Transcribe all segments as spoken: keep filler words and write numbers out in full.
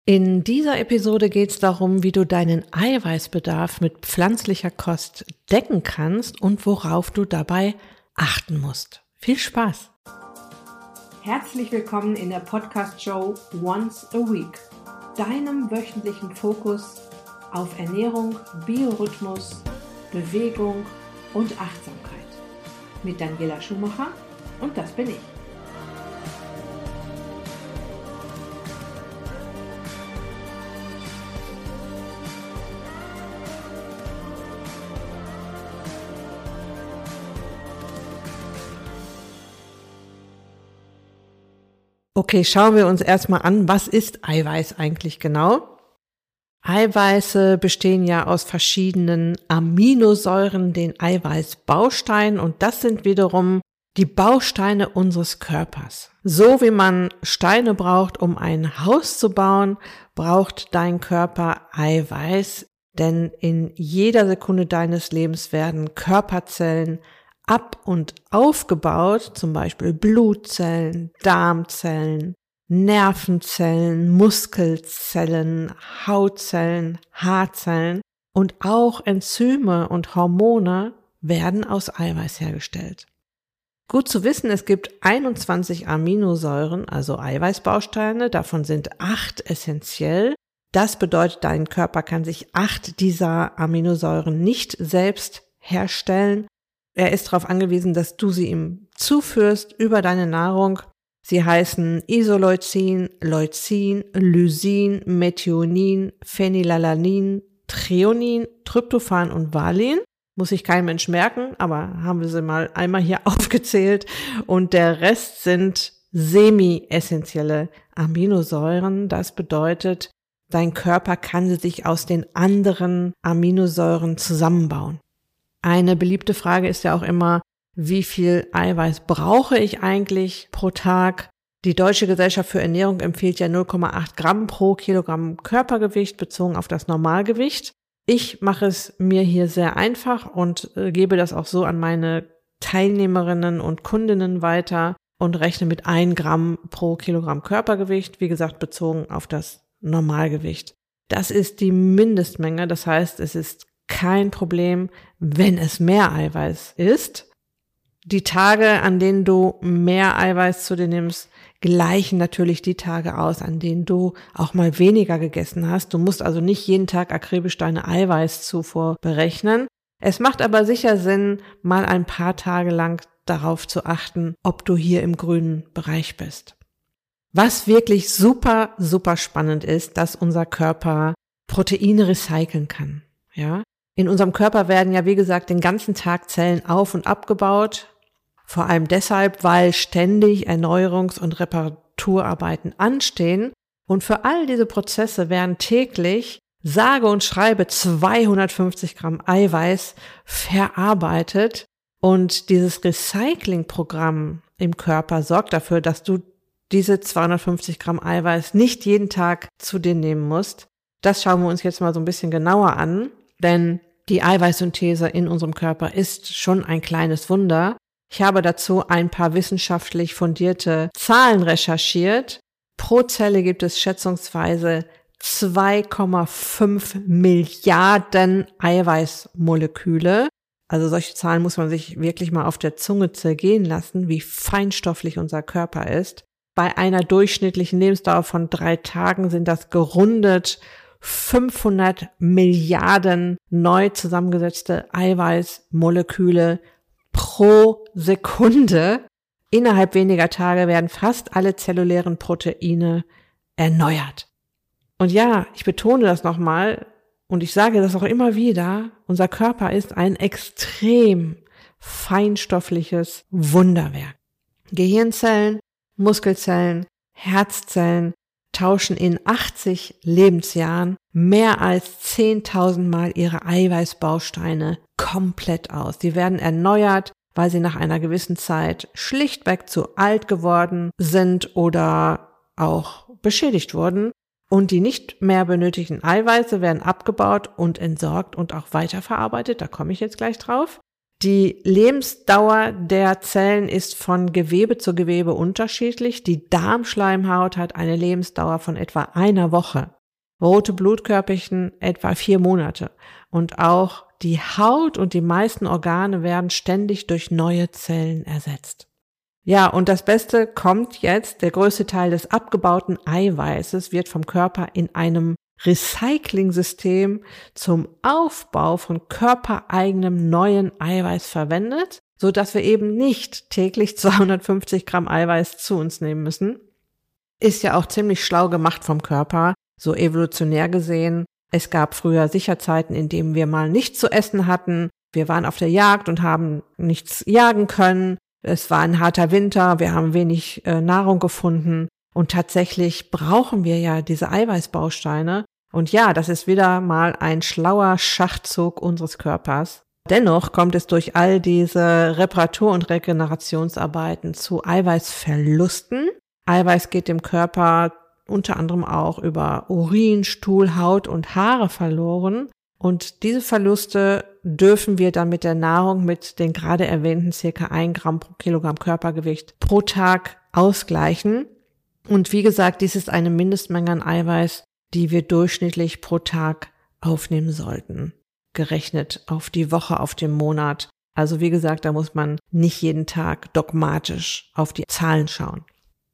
In dieser Episode geht es darum, wie du deinen Eiweißbedarf mit pflanzlicher Kost decken kannst und worauf du dabei achten musst. Viel Spaß! Herzlich willkommen in der Podcast-Show Once a Week, deinem wöchentlichen Fokus auf Ernährung, Biorhythmus, Bewegung und Achtsamkeit. Mit Daniela Schumacher und das bin ich. Okay, schauen wir uns erstmal an, was ist Eiweiß eigentlich genau? Eiweiße bestehen ja aus verschiedenen Aminosäuren, den Eiweißbausteinen, und das sind wiederum die Bausteine unseres Körpers. So wie man Steine braucht, um ein Haus zu bauen, braucht dein Körper Eiweiß, denn in jeder Sekunde deines Lebens werden Körperzellen ab- und aufgebaut, zum Beispiel Blutzellen, Darmzellen, Nervenzellen, Muskelzellen, Hautzellen, Haarzellen und auch Enzyme und Hormone werden aus Eiweiß hergestellt. Gut zu wissen, es gibt einundzwanzig Aminosäuren, also Eiweißbausteine, davon sind acht essentiell. Das bedeutet, dein Körper kann sich acht dieser Aminosäuren nicht selbst herstellen. Er ist darauf angewiesen, dass du sie ihm zuführst über deine Nahrung. Sie heißen Isoleucin, Leucin, Lysin, Methionin, Phenylalanin, Threonin, Tryptophan und Valin. Muss sich kein Mensch merken, aber haben wir sie mal einmal hier aufgezählt. Und der Rest sind semi-essentielle Aminosäuren. Das bedeutet, dein Körper kann sie sich aus den anderen Aminosäuren zusammenbauen. Eine beliebte Frage ist ja auch immer, wie viel Eiweiß brauche ich eigentlich pro Tag? Die Deutsche Gesellschaft für Ernährung empfiehlt ja null Komma acht Gramm pro Kilogramm Körpergewicht bezogen auf das Normalgewicht. Ich mache es mir hier sehr einfach und äh, gebe das auch so an meine Teilnehmerinnen und Kundinnen weiter und rechne mit ein Gramm pro Kilogramm Körpergewicht, wie gesagt bezogen auf das Normalgewicht. Das ist die Mindestmenge, das heißt, es ist kein Problem, wenn es mehr Eiweiß ist. Die Tage, an denen du mehr Eiweiß zu dir nimmst, gleichen natürlich die Tage aus, an denen du auch mal weniger gegessen hast. Du musst also nicht jeden Tag akribisch deine Eiweißzufuhr berechnen. Es macht aber sicher Sinn, mal ein paar Tage lang darauf zu achten, ob du hier im grünen Bereich bist. Was wirklich super, super spannend ist, dass unser Körper Proteine recyceln kann. Ja? In unserem Körper werden ja, wie gesagt, den ganzen Tag Zellen auf- und abgebaut. Vor allem deshalb, weil ständig Erneuerungs- und Reparaturarbeiten anstehen. Und für all diese Prozesse werden täglich, sage und schreibe, zweihundertfünfzig Gramm Eiweiß verarbeitet. Und dieses Recyclingprogramm im Körper sorgt dafür, dass du diese zweihundertfünfzig Gramm Eiweiß nicht jeden Tag zu dir nehmen musst. Das schauen wir uns jetzt mal so ein bisschen genauer an. Denn die Eiweißsynthese in unserem Körper ist schon ein kleines Wunder. Ich habe dazu ein paar wissenschaftlich fundierte Zahlen recherchiert. Pro Zelle gibt es schätzungsweise zwei Komma fünf Milliarden Eiweißmoleküle. Also solche Zahlen muss man sich wirklich mal auf der Zunge zergehen lassen, wie feinstofflich unser Körper ist. Bei einer durchschnittlichen Lebensdauer von drei Tagen sind das gerundet fünfhundert Milliarden neu zusammengesetzte Eiweißmoleküle pro Sekunde. Innerhalb weniger Tage werden fast alle zellulären Proteine erneuert. Und ja, ich betone das nochmal und ich sage das auch immer wieder, unser Körper ist ein extrem feinstoffliches Wunderwerk. Gehirnzellen, Muskelzellen, Herzzellen tauschen in achtzig Lebensjahren mehr als zehntausend Mal ihre Eiweißbausteine komplett aus. Die werden erneuert, weil sie nach einer gewissen Zeit schlichtweg zu alt geworden sind oder auch beschädigt wurden. Und die nicht mehr benötigten Eiweiße werden abgebaut und entsorgt und auch weiterverarbeitet. Da komme ich jetzt gleich drauf. Die Lebensdauer der Zellen ist von Gewebe zu Gewebe unterschiedlich. Die Darmschleimhaut hat eine Lebensdauer von etwa einer Woche. Rote Blutkörperchen etwa vier Monate. Und auch die Haut und die meisten Organe werden ständig durch neue Zellen ersetzt. Ja, und das Beste kommt jetzt. Der größte Teil des abgebauten Eiweißes wird vom Körper in einem Recycling-System zum Aufbau von körpereigenem neuen Eiweiß verwendet, so dass wir eben nicht täglich zweihundertfünfzig Gramm Eiweiß zu uns nehmen müssen. Ist ja auch ziemlich schlau gemacht vom Körper, so evolutionär gesehen. Es gab früher sicher Zeiten, in denen wir mal nichts zu essen hatten. Wir waren auf der Jagd und haben nichts jagen können. Es war ein harter Winter, wir haben wenig äh, Nahrung gefunden. Und tatsächlich brauchen wir ja diese Eiweißbausteine. Und ja, das ist wieder mal ein schlauer Schachzug unseres Körpers. Dennoch kommt es durch all diese Reparatur- und Regenerationsarbeiten zu Eiweißverlusten. Eiweiß geht dem Körper unter anderem auch über Urin, Stuhl, Haut und Haare verloren. Und diese Verluste dürfen wir dann mit der Nahrung mit den gerade erwähnten circa ein Gramm pro Kilogramm Körpergewicht pro Tag ausgleichen. Und wie gesagt, dies ist eine Mindestmenge an Eiweiß, die wir durchschnittlich pro Tag aufnehmen sollten, gerechnet auf die Woche, auf den Monat. Also wie gesagt, da muss man nicht jeden Tag dogmatisch auf die Zahlen schauen.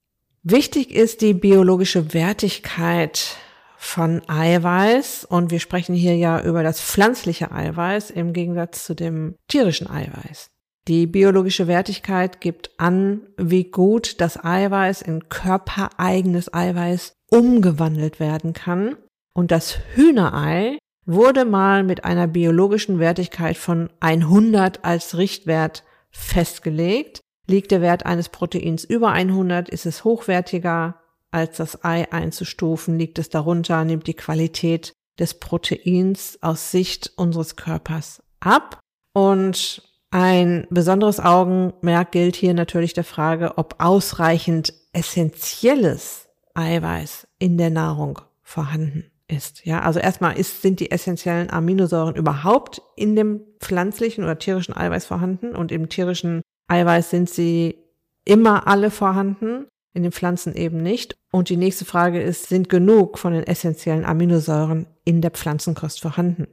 Wichtig ist die biologische Wertigkeit von Eiweiß und wir sprechen hier ja über das pflanzliche Eiweiß im Gegensatz zu dem tierischen Eiweiß. Die biologische Wertigkeit gibt an, wie gut das Eiweiß in körpereigenes Eiweiß umgewandelt werden kann. Und das Hühnerei wurde mal mit einer biologischen Wertigkeit von hundert als Richtwert festgelegt. Liegt der Wert eines Proteins über hundert, ist es hochwertiger als das Ei einzustufen. Liegt es darunter, nimmt die Qualität des Proteins aus Sicht unseres Körpers ab. Und ein besonderes Augenmerk gilt hier natürlich der Frage, ob ausreichend essentielles Eiweiß in der Nahrung vorhanden ist. Ja, also erstmal ist, sind die essentiellen Aminosäuren überhaupt in dem pflanzlichen oder tierischen Eiweiß vorhanden und im tierischen Eiweiß sind sie immer alle vorhanden, in den Pflanzen eben nicht. Und die nächste Frage ist, sind genug von den essentiellen Aminosäuren in der Pflanzenkost vorhanden?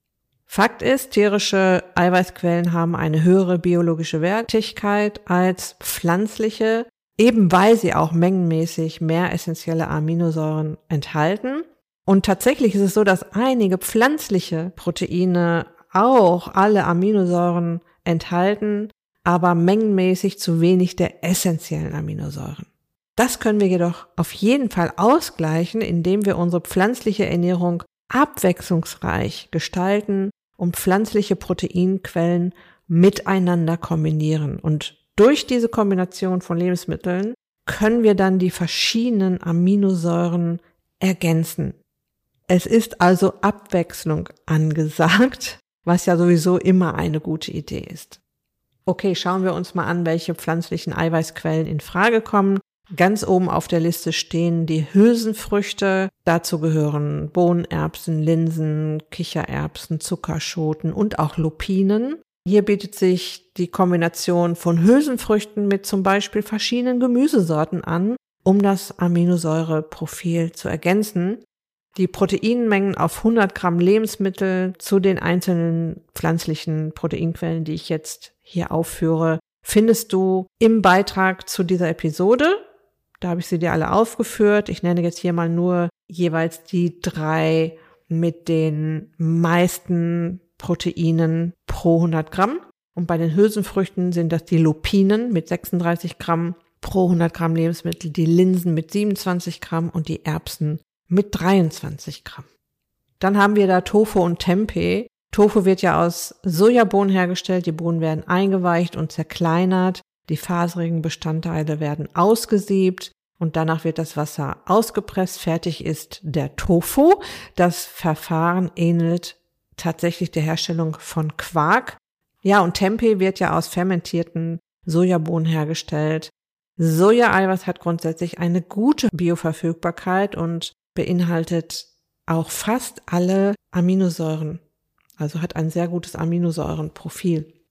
Fakt ist, tierische Eiweißquellen haben eine höhere biologische Wertigkeit als pflanzliche, eben weil sie auch mengenmäßig mehr essentielle Aminosäuren enthalten. Und tatsächlich ist es so, dass einige pflanzliche Proteine auch alle Aminosäuren enthalten, aber mengenmäßig zu wenig der essentiellen Aminosäuren. Das können wir jedoch auf jeden Fall ausgleichen, indem wir unsere pflanzliche Ernährung abwechslungsreich gestalten und pflanzliche Proteinquellen miteinander kombinieren. Und durch diese Kombination von Lebensmitteln können wir dann die verschiedenen Aminosäuren ergänzen. Es ist also Abwechslung angesagt, was ja sowieso immer eine gute Idee ist. Okay, schauen wir uns mal an, welche pflanzlichen Eiweißquellen in Frage kommen. Ganz oben auf der Liste stehen die Hülsenfrüchte. Dazu gehören Bohnenerbsen, Linsen, Kichererbsen, Zuckerschoten und auch Lupinen. Hier bietet sich die Kombination von Hülsenfrüchten mit zum Beispiel verschiedenen Gemüsesorten an, um das Aminosäureprofil zu ergänzen. Die Proteinmengen auf hundert Gramm Lebensmittel zu den einzelnen pflanzlichen Proteinquellen, die ich jetzt hier aufführe, findest du im Beitrag zu dieser Episode. Da habe ich sie dir alle aufgeführt. Ich nenne jetzt hier mal nur jeweils die drei mit den meisten Proteinen pro hundert Gramm. Und bei den Hülsenfrüchten sind das die Lupinen mit sechsunddreißig Gramm pro hundert Gramm Lebensmittel, die Linsen mit siebenundzwanzig Gramm und die Erbsen mit dreiundzwanzig Gramm. Dann haben wir da Tofu und Tempeh. Tofu wird ja aus Sojabohnen hergestellt. Die Bohnen werden eingeweicht und zerkleinert. Die faserigen Bestandteile werden ausgesiebt und danach wird das Wasser ausgepresst. Fertig ist der Tofu. Das Verfahren ähnelt tatsächlich der Herstellung von Quark. Ja, und Tempeh wird ja aus fermentierten Sojabohnen hergestellt. Sojaeiweiß hat grundsätzlich eine gute Bioverfügbarkeit und beinhaltet auch fast alle Aminosäuren. Also hat ein sehr gutes Aminosäurenprofil.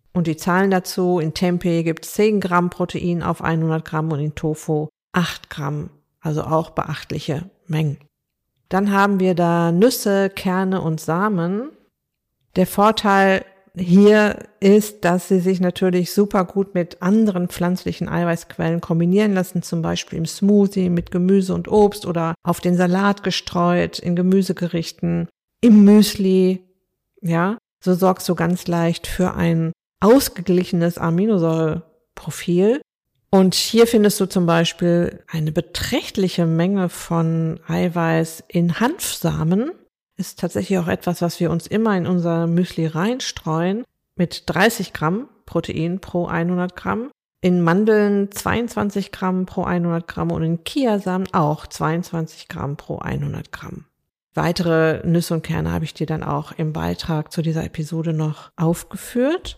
Und die Zahlen dazu: in Tempeh gibt es zehn Gramm Protein auf hundert Gramm und in Tofu acht Gramm, also auch beachtliche Mengen. Dann haben wir da Nüsse, Kerne und Samen. Der Vorteil hier ist, dass sie sich natürlich super gut mit anderen pflanzlichen Eiweißquellen kombinieren lassen, zum Beispiel im Smoothie mit Gemüse und Obst oder auf den Salat gestreut, in Gemüsegerichten, im Müsli. Ja, so sorgst du ganz leicht für ein ausgeglichenes Aminosäureprofil. Und hier findest du zum Beispiel eine beträchtliche Menge von Eiweiß in Hanfsamen. Ist tatsächlich auch etwas, was wir uns immer in unser Müsli reinstreuen, mit dreißig Gramm Protein pro hundert Gramm. In Mandeln zweiundzwanzig Gramm pro hundert Gramm und in Chiasamen auch zweiundzwanzig Gramm pro hundert Gramm. Weitere Nüsse und Kerne habe ich dir dann auch im Beitrag zu dieser Episode noch aufgeführt.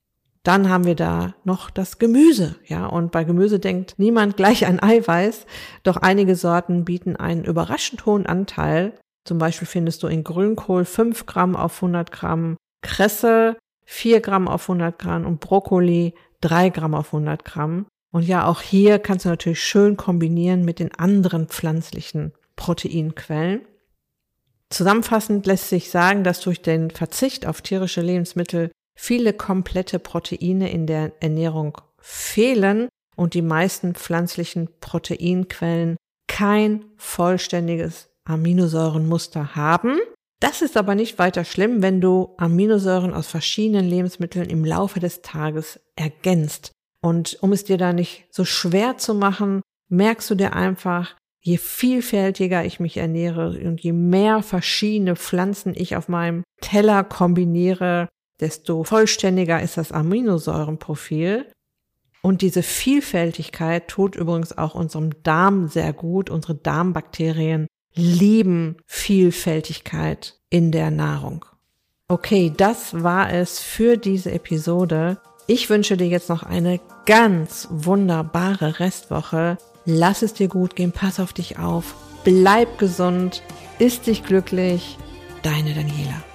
Dann haben wir da noch das Gemüse, ja, und bei Gemüse denkt niemand gleich an Eiweiß, doch einige Sorten bieten einen überraschend hohen Anteil. Zum Beispiel findest du in Grünkohl fünf Gramm auf hundert Gramm, Kresse vier Gramm auf hundert Gramm und Brokkoli drei Gramm auf hundert Gramm. Und ja, auch hier kannst du natürlich schön kombinieren mit den anderen pflanzlichen Proteinquellen. Zusammenfassend lässt sich sagen, dass durch den Verzicht auf tierische Lebensmittel viele komplette Proteine in der Ernährung fehlen und die meisten pflanzlichen Proteinquellen kein vollständiges Aminosäurenmuster haben. Das ist aber nicht weiter schlimm, wenn du Aminosäuren aus verschiedenen Lebensmitteln im Laufe des Tages ergänzt. Und um es dir da nicht so schwer zu machen, merkst du dir einfach, je vielfältiger ich mich ernähre und je mehr verschiedene Pflanzen ich auf meinem Teller kombiniere, desto vollständiger ist das Aminosäurenprofil. Und diese Vielfältigkeit tut übrigens auch unserem Darm sehr gut. Unsere Darmbakterien lieben Vielfältigkeit in der Nahrung. Okay, das war es für diese Episode. Ich wünsche dir jetzt noch eine ganz wunderbare Restwoche. Lass es dir gut gehen, pass auf dich auf, bleib gesund, iss dich glücklich. Deine Daniela.